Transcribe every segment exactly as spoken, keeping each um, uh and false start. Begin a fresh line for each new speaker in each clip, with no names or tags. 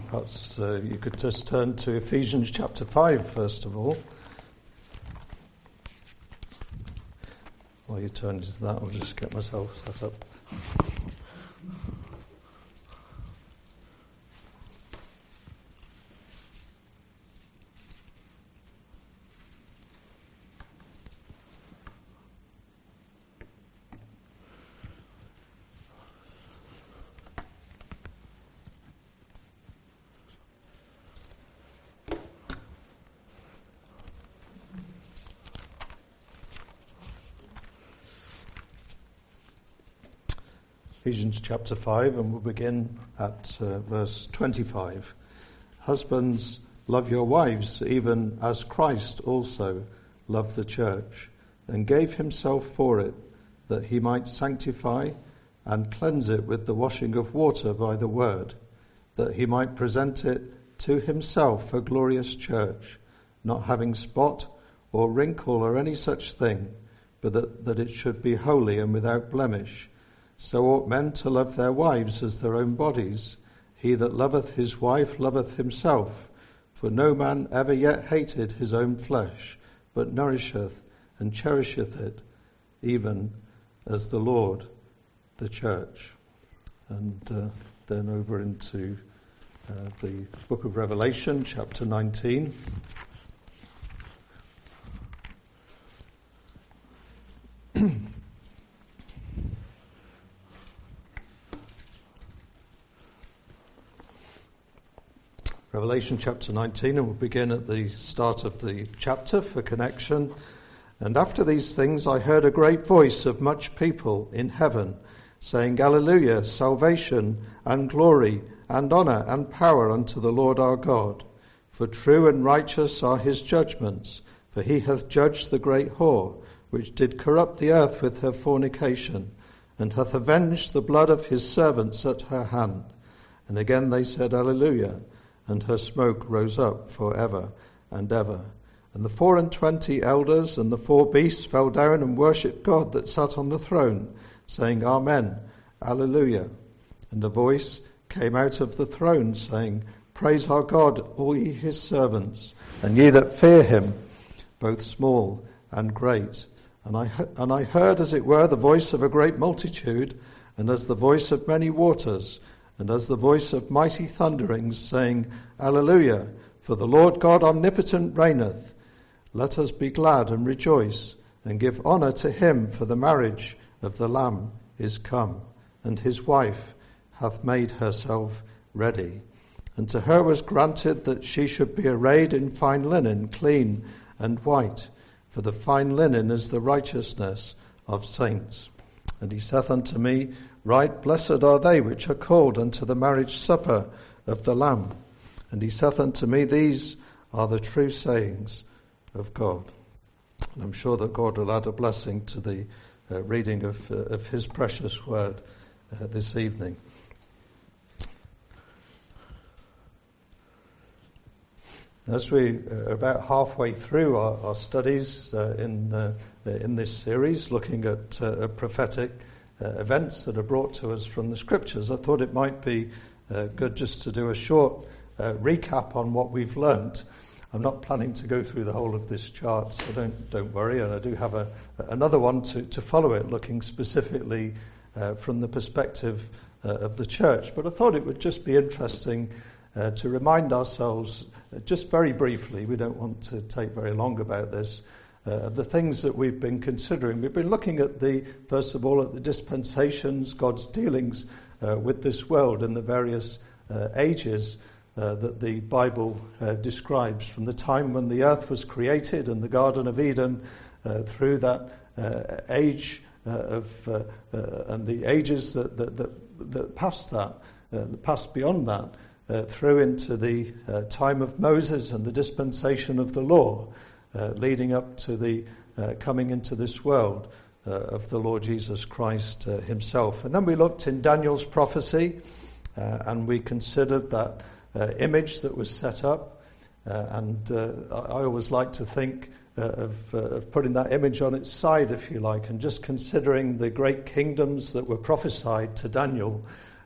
Perhaps uh, you could just turn to Ephesians chapter five first of all. While you turn to that, I'll just get myself set up. Ephesians chapter five, and we'll begin at uh, verse twenty-five. Husbands, love your wives, even as Christ also loved the church, and gave himself for it, that he might sanctify and cleanse it with the washing of water by the word, that he might present it to himself a glorious church, not having spot or wrinkle or any such thing, but that, that it should be holy and without blemish. So ought men to love their wives as their own bodies. He that loveth his wife loveth himself. For no man ever yet hated his own flesh, but nourisheth and cherisheth it, even as the Lord the church. And uh, then over into uh, the book of Revelation, chapter nineteen. Revelation chapter nineteen, and we'll begin at the start of the chapter for connection. And after these things I heard a great voice of much people in heaven, saying, Alleluia, salvation and glory and honour and power unto the Lord our God. For true and righteous are his judgments, for he hath judged the great whore, which did corrupt the earth with her fornication, and hath avenged the blood of his servants at her hand. And again they said, Alleluia. And her smoke rose up for ever and ever. And the four and twenty elders and the four beasts fell down and worshipped God that sat on the throne, saying, Amen, Alleluia. And a voice came out of the throne, saying, Praise our God, all ye his servants, and ye that fear him, both small and great. And I, and I heard, as it were, the voice of a great multitude, and as the voice of many waters, and as the voice of mighty thunderings, saying, Alleluia, for the Lord God omnipotent reigneth. Let us be glad and rejoice, and give honour to him, for the marriage of the Lamb is come, and his wife hath made herself ready. And to her was granted that she should be arrayed in fine linen, clean and white, for the fine linen is the righteousness of saints. And he saith unto me, Right blessed are they which are called unto the marriage supper of the Lamb. And he saith unto me, These are the true sayings of God. And I'm sure that God will add a blessing to the uh, reading of, uh, of his precious word uh, this evening. As we are about halfway through our, our studies uh, in uh, in this series, looking at uh, prophetic uh, events that are brought to us from the Scriptures, I thought it might be uh, good just to do a short uh, recap on what we've learnt. I'm not planning to go through the whole of this chart, so don't don't worry. And I do have a, another one to, to follow it, looking specifically uh, from the perspective uh, of the church. But I thought it would just be interesting Uh, to remind ourselves, uh, just very briefly, we don't want to take very long about this, uh, the things that we've been considering. We've been looking at the, first of all, at the dispensations, God's dealings uh, with this world in the various uh, ages uh, that the Bible uh, describes, from the time when the earth was created in the Garden of Eden, uh, through that uh, age uh, of, uh, uh, and the ages that, that, that, that passed that, uh, that passed beyond that, Uh, through into the uh, time of Moses and the dispensation of the law, uh, leading up to the uh, coming into this world uh, of the Lord Jesus Christ uh, himself. And then we looked in Daniel's prophecy, uh, and we considered that uh, image that was set up. Uh, and uh, I always like to think uh, of, uh, of putting that image on its side, if you like, and just considering the great kingdoms that were prophesied to Daniel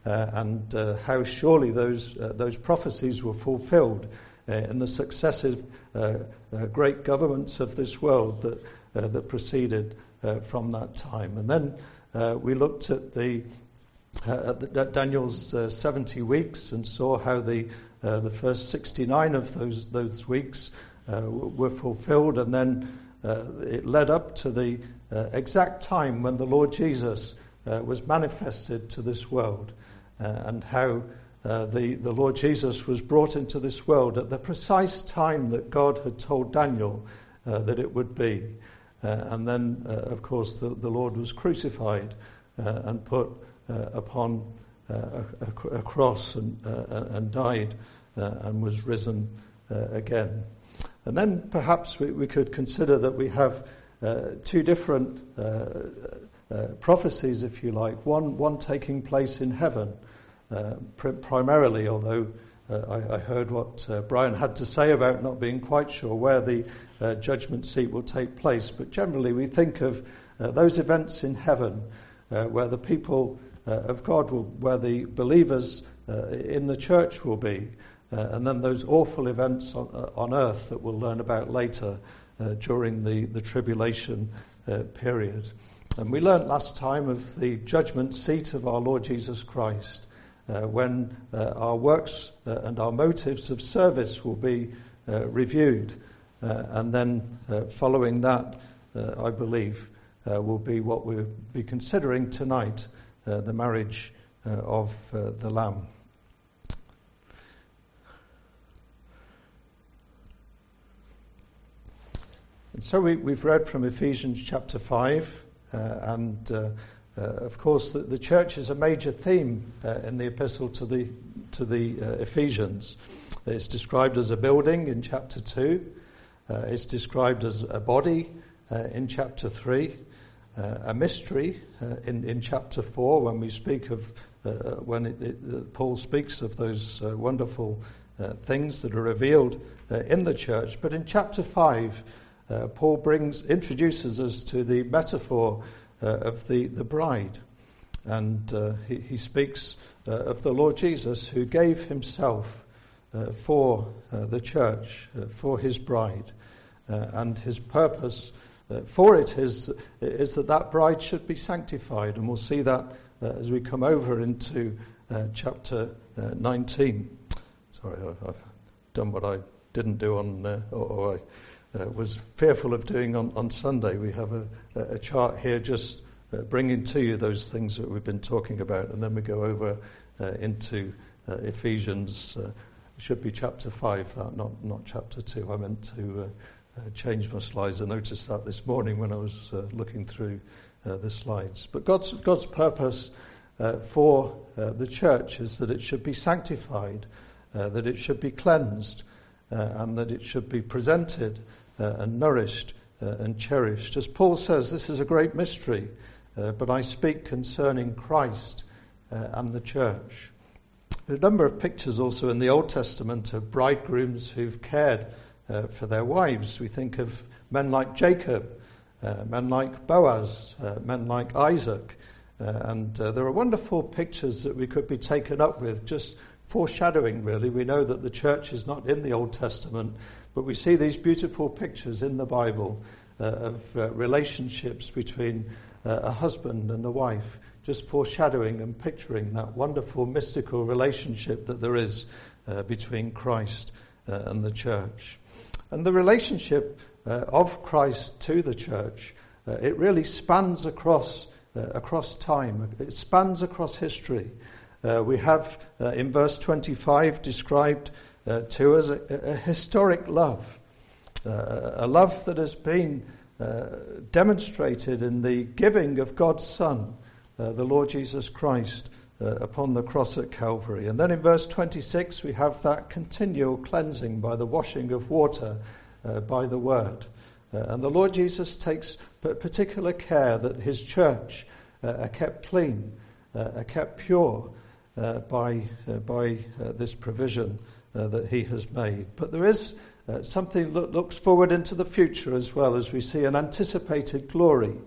uh, and uh, how surely those uh, those prophecies were fulfilled uh, in the successive uh, uh, great governments of this world that uh, that proceeded uh, from that time. And then uh, we looked at the uh, at, the, at Daniel's uh, seventy weeks and saw how the uh, the first sixty-nine of those those weeks uh, were fulfilled, and then uh, it led up to the uh, exact time when the Lord Jesus uh, was manifested to this world, uh, and how uh, the the Lord Jesus was brought into this world at the precise time that God had told Daniel uh, that it would be. Uh, and then, uh, of course, the, the Lord was crucified uh, and put uh, upon uh, a, a cross and, uh, and died uh, and was risen uh, again. And then perhaps we, we could consider that we have uh, two different uh, uh, prophecies, if you like, one, one taking place in heaven uh, pr- primarily, although Uh, I, I heard what uh, Brian had to say about not being quite sure where the uh, judgment seat will take place. But generally we think of uh, those events in heaven uh, where the people uh, of God will, where the believers uh, in the church will be. Uh, and then those awful events on, uh, on earth that we'll learn about later uh, during the, the tribulation uh, period. And we learnt last time of the judgment seat of our Lord Jesus Christ. Uh, when uh, our works uh, and our motives of service will be uh, reviewed. Uh, and then uh, following that, uh, I believe, uh, will be what we'll be considering tonight, uh, the marriage uh, of uh, the Lamb. And so we, we've read from Ephesians chapter five, uh, and uh, Uh, of course, the, the church is a major theme uh, in the epistle to the to the uh, Ephesians. It's described as a building in chapter two. Uh, it's described as a body uh, in chapter three. Uh, a mystery uh, in in chapter four, when we speak of uh, when it, it, uh, Paul speaks of those uh, wonderful uh, things that are revealed uh, in the church. But in chapter five, uh, Paul brings introduces us to the metaphor Uh, of the, the bride. And uh, he, he speaks uh, of the Lord Jesus, who gave himself uh, for uh, the church, uh, for his bride. Uh, and his purpose uh, for it is, is that that bride should be sanctified. And we'll see that uh, as we come over into uh, chapter uh, nineteen. Sorry, I've, I've done what I didn't do on, uh, or, or I Uh, was fearful of doing on, on Sunday. We have a, a chart here just uh, bringing to you those things that we've been talking about, and then we go over uh, into uh, Ephesians. Uh, should be chapter five, that not not chapter two. I meant to uh, uh, change my slides. I noticed that this morning when I was uh, looking through uh, the slides. But God's God's purpose uh, for uh, the church is that it should be sanctified, uh, that it should be cleansed, uh, and that it should be presented Uh, and nourished uh, and cherished. As Paul says, this is a great mystery, uh, but I speak concerning Christ uh, and the church. There are a number of pictures also in the Old Testament of bridegrooms who've cared uh, for their wives. We think of men like Jacob, uh, men like Boaz, uh, men like Isaac. Uh, and uh, there are wonderful pictures that we could be taken up with, just foreshadowing, really. We know that the church is not in the Old Testament, but we see these beautiful pictures in the Bible uh, of uh, relationships between uh, a husband and a wife, just foreshadowing and picturing that wonderful mystical relationship that there is uh, between Christ uh, and the church. And the relationship uh, of Christ to the church, uh, it really spans across uh, across time. It spans across history. Uh, we have uh, in verse twenty-five described uh, to us a, a historic love, uh, a love that has been uh, demonstrated in the giving of God's Son, uh, the Lord Jesus Christ, uh, upon the cross at Calvary. And then in verse twenty-six we have that continual cleansing by the washing of water uh, by the word. Uh, and the Lord Jesus takes particular care that his church uh, are kept clean, uh, are kept pure, Uh, by uh, by uh, this provision uh, that he has made. But there is uh, something that looks forward into the future as well, as we see an anticipated glory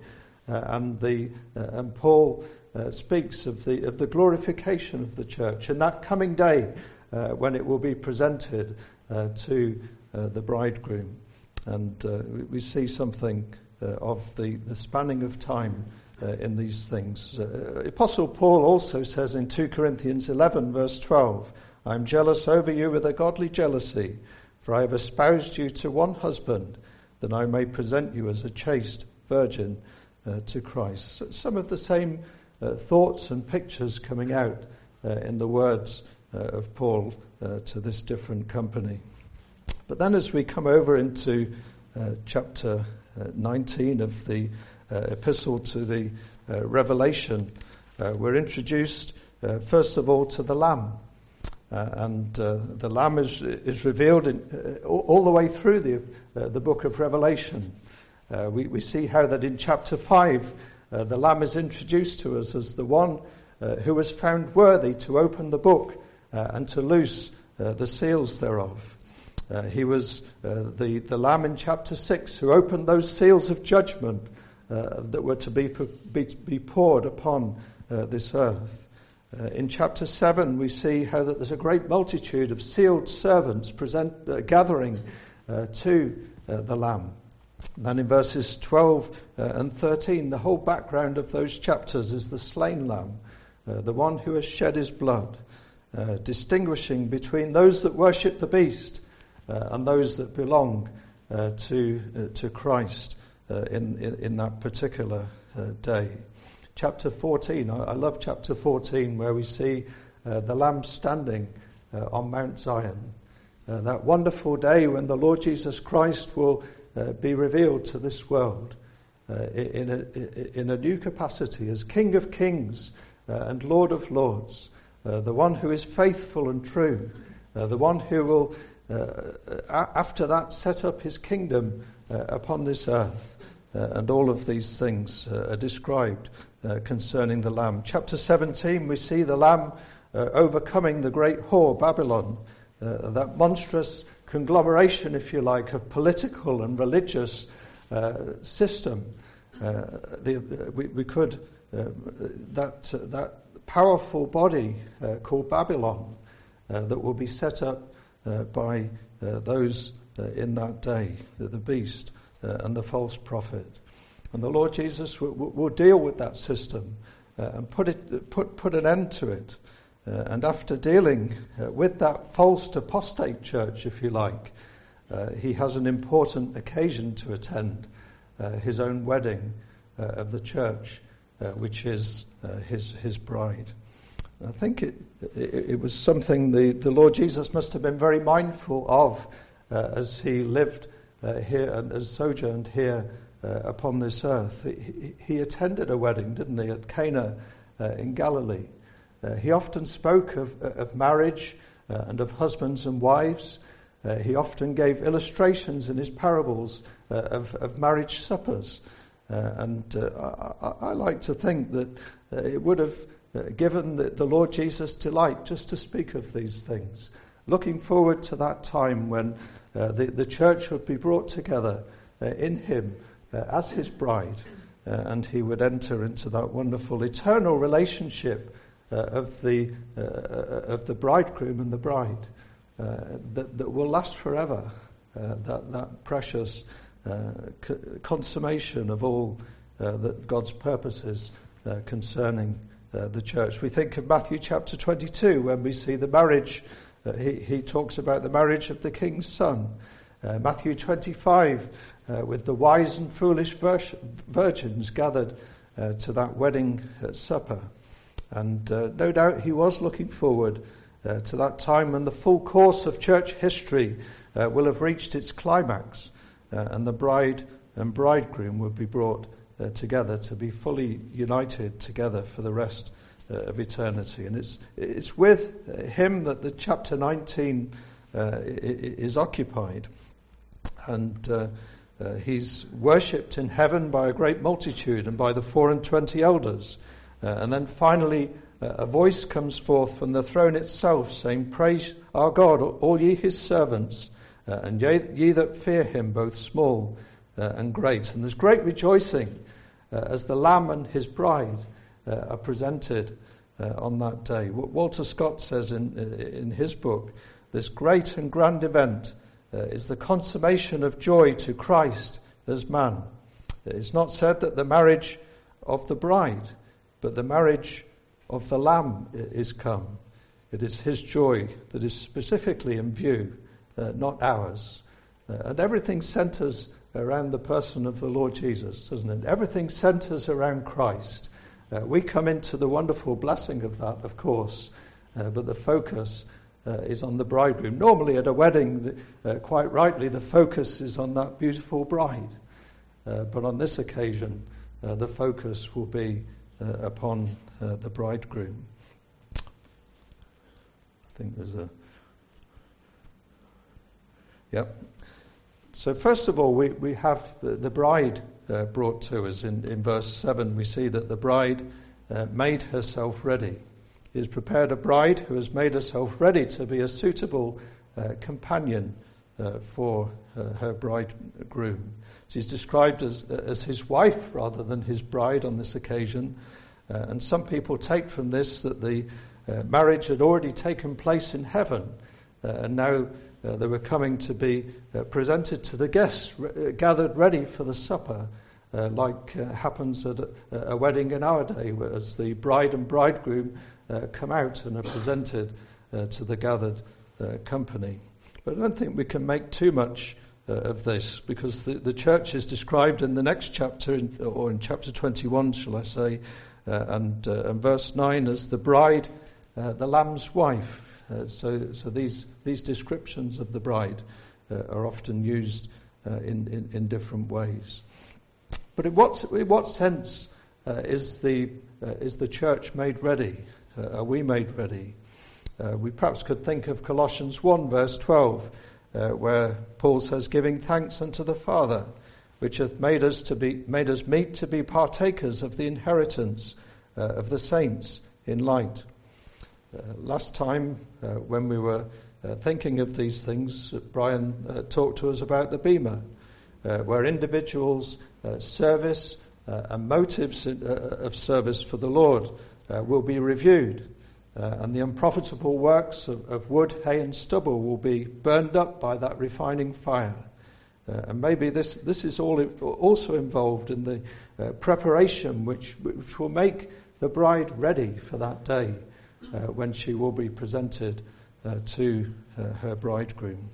Uh, and the uh, and Paul uh, speaks of the of the glorification of the church in that coming day uh, when it will be presented uh, to uh, the bridegroom. And uh, we see something uh, of the, the spanning of time uh, in these things. Uh, Apostle Paul also says in two Corinthians eleven verse twelve, "I am jealous over you with a godly jealousy, for I have espoused you to one husband, that I may present you as a chaste virgin uh, to Christ." So some of the same uh, thoughts and pictures coming out uh, in the words uh, of Paul uh, to this different company. But then as we come over into uh, chapter uh, nineteen of the uh, epistle to the uh, Revelation, uh, we're introduced uh, first of all to the Lamb. Uh, and uh, the Lamb is is revealed in, uh, all, all the way through the uh, the book of Revelation. Uh, we, we see how that in chapter five, uh, the Lamb is introduced to us as the one uh, who was found worthy to open the book uh, and to loose uh, the seals thereof. Uh, he was uh, the, the Lamb in chapter six who opened those seals of judgment uh, that were to be, be, be poured upon uh, this earth. Uh, in chapter seven, we see how that there's a great multitude of sealed servants present, uh, gathering uh, to uh, the Lamb. Then in verses twelve uh, and thirteen, the whole background of those chapters is the slain Lamb, uh, the one who has shed his blood, uh, distinguishing between those that worship the beast uh, and those that belong uh, to uh, to Christ uh, in, in in that particular uh, day. Chapter fourteen, I, I love chapter fourteen, where we see uh, the Lamb standing uh, on Mount Zion. Uh, that wonderful day when the Lord Jesus Christ will uh, be revealed to this world uh, in, a, in a new capacity as King of Kings uh, and Lord of Lords, uh, the one who is faithful and true, uh, the one who will, uh, after that, set up his kingdom uh, upon this earth. Uh, and all of these things uh, are described uh, concerning the Lamb. Chapter seventeen, we see the Lamb uh, overcoming the great whore, Babylon, uh, that monstrous conglomeration, if you like, of political and religious uh, system. Uh, the, we, we could, uh, that, uh, that powerful body uh, called Babylon uh, that will be set up uh, by uh, those uh, in that day, the, the beast. Uh, and the false prophet. And the Lord Jesus will, will deal with that system uh, and put it put put an end to it. Uh, and after dealing uh, with that false apostate church, if you like, uh, he has an important occasion to attend, uh, his own wedding uh, of the church, uh, which is uh, his his bride. I think it, it, it was something the, the Lord Jesus must have been very mindful of uh, as he lived Uh, here and as sojourned here uh, upon this earth. He, he attended a wedding, didn't he, at Cana uh, in Galilee. Uh, he often spoke of, of marriage uh, and of husbands and wives. Uh, he often gave illustrations in his parables uh, of, of marriage suppers. Uh, and uh, I, I like to think that uh, it would have uh, given the, the Lord Jesus delight just to speak of these things, looking forward to that time when uh, the, the church would be brought together uh, in him uh, as his bride, uh, and he would enter into that wonderful eternal relationship uh, of the uh, of the bridegroom and the bride uh, that, that will last forever, uh, that, that precious uh, c- consummation of all uh, that God's purposes uh, concerning uh, the church. We think of Matthew chapter twenty-two when we see the marriage. Uh, he, he talks about the marriage of the king's son. Uh, Matthew twenty-five, uh, with the wise and foolish vir- virgins gathered uh, to that wedding uh, supper. And uh, no doubt he was looking forward uh, to that time when the full course of church history uh, will have reached its climax, uh, and the bride and bridegroom will be brought uh, together to be fully united together for the rest Uh, of eternity. And it's it's with him that the chapter nineteen uh, is occupied, and uh, uh, he's worshipped in heaven by a great multitude and by the four and twenty elders, uh, and then finally uh, a voice comes forth from the throne itself saying, "Praise our God, all ye his servants, uh, and ye, ye that fear him, both small uh, and great." And there's great rejoicing uh, as the Lamb and his bride uh, are presented uh, on that day. What Walter Scott says in, in his book, this great and grand event uh, is the consummation of joy to Christ as man. It's not said that the marriage of the bride, but the marriage of the Lamb is come. It is his joy that is specifically in view, uh, not ours. Uh, and everything centers around the person of the Lord Jesus, doesn't it? Everything centers around Christ. Uh, we come into the wonderful blessing of that, of course, uh, but the focus uh, is on the bridegroom. Normally at a wedding, uh, quite rightly, the focus is on that beautiful bride. Uh, but on this occasion, uh, the focus will be uh, upon uh, the bridegroom. I think there's a... Yep. So first of all, we, we have the, the bride uh, brought to us. In, in verse seven, we see that the bride uh, made herself ready. He has prepared a bride who has made herself ready to be a suitable uh, companion uh, for uh, her bridegroom. She's described as, as his wife rather than his bride on this occasion. Uh, and some people take from this that the uh, marriage had already taken place in heaven. Uh, and now uh, they were coming to be uh, presented to the guests, re- gathered ready for the supper, uh, like uh, happens at a, a wedding in our day, as the bride and bridegroom uh, come out and are presented uh, to the gathered uh, company. But I don't think we can make too much uh, of this, because the, the church is described in the next chapter, in, or in chapter twenty-one, shall I say, uh, and, uh, and verse nine, as the bride, uh, the Lamb's wife. Uh, so, so these these descriptions of the bride uh, are often used uh, in, in in different ways. But in what in what sense uh, is the uh, is the church made ready? Uh, are we made ready? Uh, we perhaps could think of Colossians one verse twelve, uh, where Paul says, "Giving thanks unto the Father, which hath made us to be made us meet to be partakers of the inheritance uh, of the saints in light." Uh, last time, uh, when we were uh, thinking of these things, Brian uh, talked to us about the Bema, uh, where individuals' uh, service uh, and motives in, uh, of service for the Lord uh, will be reviewed. Uh, and the unprofitable works of, of wood, hay and stubble will be burned up by that refining fire. Uh, and maybe this, this is all also involved in the uh, preparation which, which will make the bride ready for that day uh, when she will be presented uh, to uh, her bridegroom.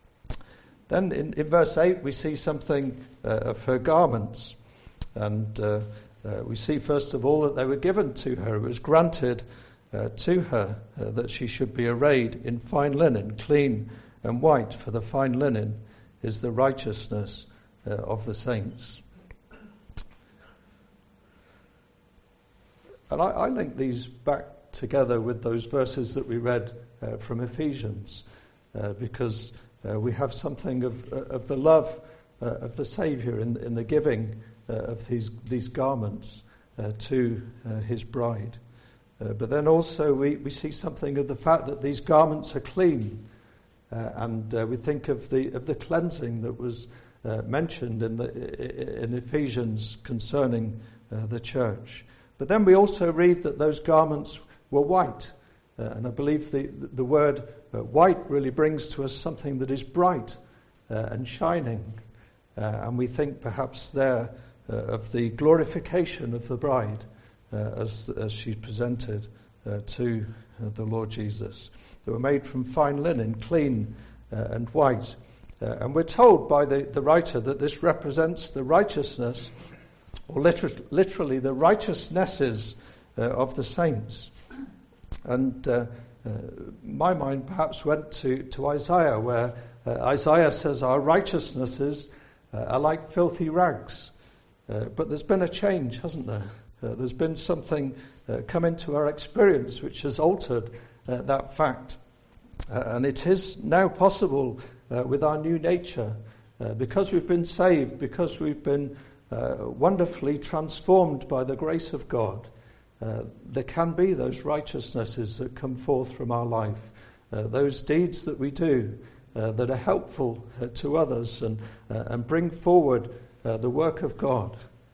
Then in, in verse eight we see something uh, of her garments. And uh, uh, we see first of all that they were given to her. It was granted Uh, to her uh, that she should be arrayed in fine linen, clean and white, for the fine linen is the righteousness uh, of the saints. And I, I link these back together with those verses that we read uh, from Ephesians, uh, because uh, we have something of uh, of the love uh, of the Saviour in, in the giving uh, of these these garments uh, to uh, his bride. Uh, but then also we, we see something of the fact that these garments are clean, uh, and uh, we think of the of the cleansing that was uh, mentioned in the in Ephesians concerning uh, the church. But then we also read that those garments were white, uh, and I believe the the word uh, white really brings to us something that is bright uh, and shining, uh, and we think perhaps there uh, of the glorification of the bride. Uh, as as she's presented uh, to uh, the Lord Jesus. They were made from fine linen, clean uh, and white. Uh, and we're told by the, the writer that this represents the righteousness, or liter- literally the righteousnesses uh, of the saints. And uh, uh, my mind perhaps went to, to Isaiah, where uh, Isaiah says our righteousnesses uh, are like filthy rags. Uh, but there's been a change, hasn't there? Uh, there's been something uh, come into our experience which has altered uh, that fact. Uh, and it is now possible uh, with our new nature, uh, because we've been saved, because we've been uh, wonderfully transformed by the grace of God. Uh, there can be those righteousnesses that come forth from our life, uh, those deeds that we do uh, that are helpful uh, to others and, uh, and bring forward uh, the work of God.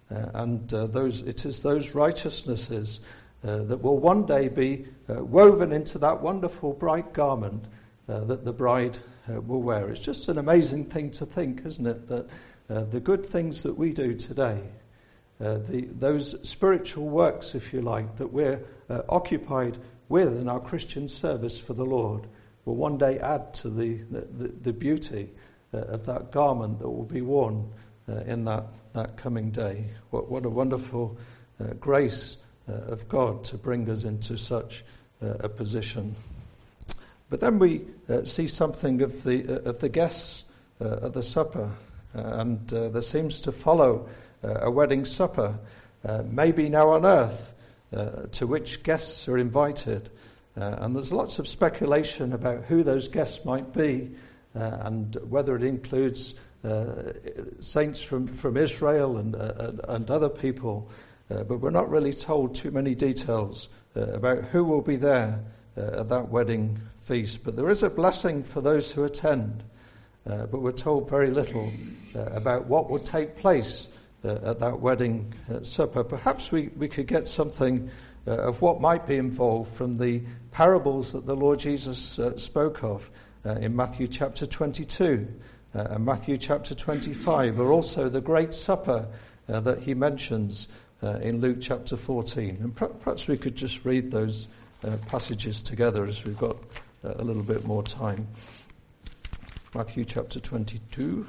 Uh, and uh, those it is those righteousnesses uh, that will one day be uh, woven into that wonderful bright garment uh, that the bride uh, will wear. It's just an amazing thing to think, isn't it, that uh, the good things that we do today, uh, the, those spiritual works, if you like, that we're uh, occupied with in our Christian service for the Lord, will one day add to the, the, the beauty uh, of that garment that will be worn uh, in that, that coming day. What, what a wonderful uh, grace uh, of God to bring us into such uh, a position. But then we uh, see something of the uh, of the guests uh, at the supper, uh, and uh, there seems to follow uh, a wedding supper, uh, maybe now on earth, uh, to which guests are invited. Uh, and there's lots of speculation about who those guests might be, uh, and whether it includes uh, saints from, from Israel and, uh, and, and other people. Uh, but we're not really told too many details uh, about who will be there uh, at that wedding feast. But there is a blessing for those who attend. Uh, but we're told very little uh, about what will take place uh, at that wedding uh, supper. Perhaps we, we could get something uh, of what might be involved from the parables that the Lord Jesus uh, spoke of uh, in Matthew chapter twenty-two uh, and Matthew chapter twenty-five, or also the great supper uh, that he mentions uh, in Luke chapter fourteen. And per- perhaps we could just read those uh, passages together as we've got uh, a little bit more time. Matthew chapter twenty-two.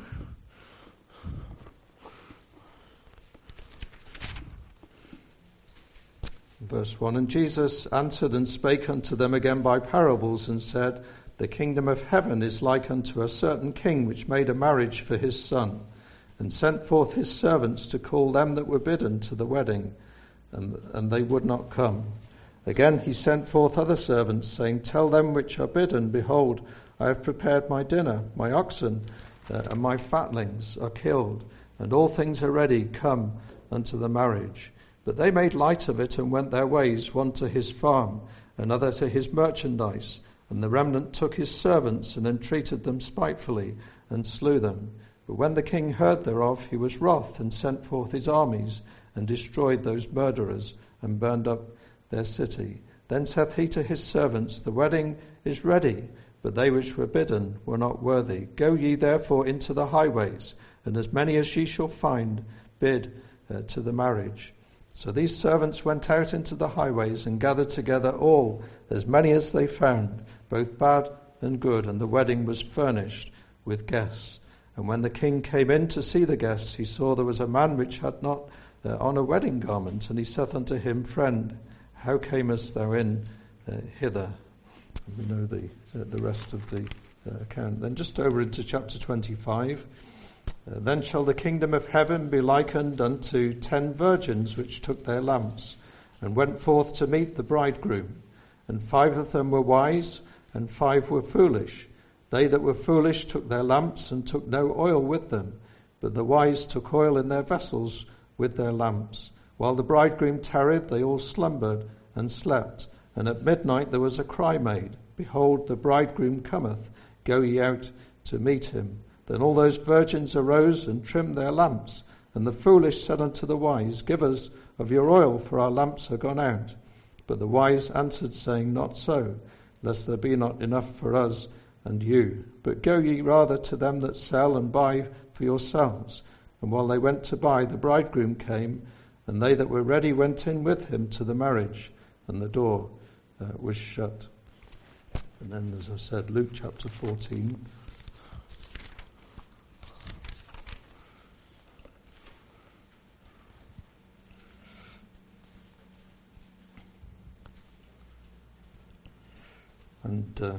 Verse one, and Jesus answered and spake unto them again by parables, and said, the kingdom of heaven is like unto a certain king which made a marriage for his son, and sent forth his servants to call them that were bidden to the wedding, and, and they would not come. Again he sent forth other servants, saying, tell them which are bidden, behold, I have prepared my dinner, my oxen uh, and my fatlings are killed, and all things are ready, come unto the marriage. But they made light of it and went their ways, one to his farm, another to his merchandise. And the remnant took his servants and entreated them spitefully and slew them. But when the king heard thereof, he was wroth and sent forth his armies and destroyed those murderers and burned up their city. Then saith he to his servants, the wedding is ready, but they which were bidden were not worthy. Go ye therefore into the highways, and as many as ye shall find, bid uh, to the marriage. So these servants went out into the highways and gathered together all, as many as they found, both bad and good, and the wedding was furnished with guests. And when the king came in to see the guests, he saw there was a man which had not uh, on a wedding garment, and he saith unto him, friend, how camest thou in uh, hither? And we know the uh, the rest of the uh, account. Then just over into chapter twenty-five. Uh, then shall the kingdom of heaven be likened unto ten virgins which took their lamps and went forth to meet the bridegroom. And five of them were wise, and five were foolish. They that were foolish took their lamps and took no oil with them, but the wise took oil in their vessels with their lamps. While the bridegroom tarried, they all slumbered and slept. And at midnight there was a cry made, behold, the bridegroom cometh, go ye out to meet him. Then all those virgins arose and trimmed their lamps. And the foolish said unto the wise, give us of your oil, for our lamps are gone out. But the wise answered, saying, not so, lest there be not enough for us and you. But go ye rather to them that sell and buy for yourselves. And while they went to buy, the bridegroom came, and they that were ready went in with him to the marriage, and the door uh, was shut. And then, as I said, Luke chapter fourteen. And uh,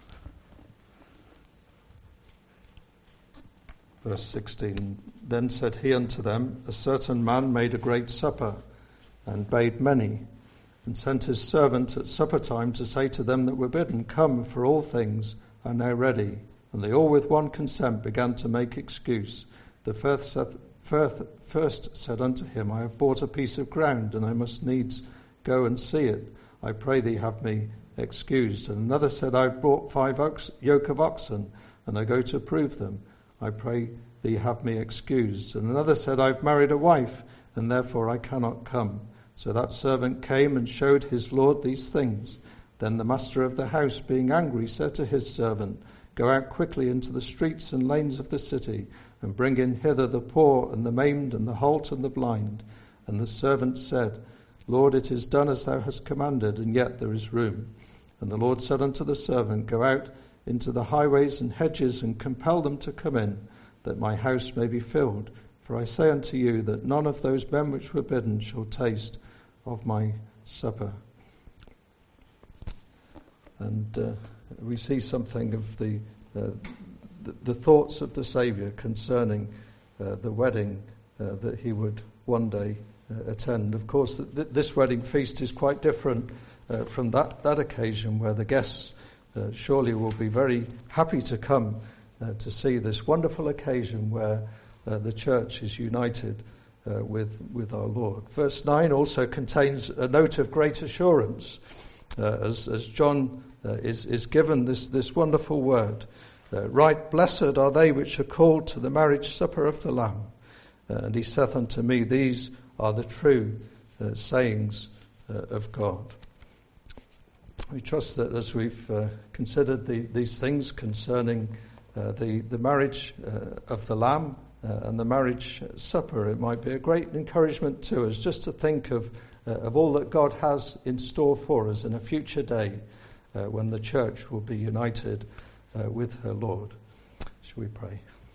verse sixteen, then said he unto them, a certain man made a great supper, and bade many, and sent his servant at supper time to say to them that were bidden, come, for all things are now ready. And they all with one consent began to make excuse. The first said, first, first said unto him, I have bought a piece of ground, and I must needs go and see it. I pray thee have me excused. And another said, I have bought five ox, yoke of oxen, and I go to prove them. I pray thee have me excused. And another said, I've married a wife, and therefore I cannot come. So that servant came and showed his lord these things. Then the master of the house, being angry, said to his servant, Go out quickly into the streets and lanes of the city, and bring in hither the poor and the maimed and the halt and the blind. And the servant said, Lord, it is done as thou hast commanded, and yet there is room. And the Lord said unto the servant, Go out into the highways and hedges, and compel them to come in, that my house may be filled. For I say unto you, that none of those men which were bidden shall taste of my supper. And uh, we see something of the, uh, the the thoughts of the Saviour concerning uh, the wedding uh, that he would one day uh, attend. Of course, th- th- this wedding feast is quite different uh, from that, that occasion, where the guests uh, surely will be very happy to come uh, to see this wonderful occasion where uh, the church is united uh, with, with our Lord. Verse nine also contains a note of great assurance uh, as, as John uh, is, is given this, this wonderful word. Uh, right, blessed are they which are called to the marriage supper of the Lamb. Uh, and he saith unto me, These are the true uh, sayings uh, of God. We trust that as we've uh, considered the, these things concerning uh, the, the marriage uh, of the Lamb uh, and the marriage supper, it might be a great encouragement to us just to think of, uh, of all that God has in store for us in a future day uh, when the church will be united uh, with her Lord. Shall we pray?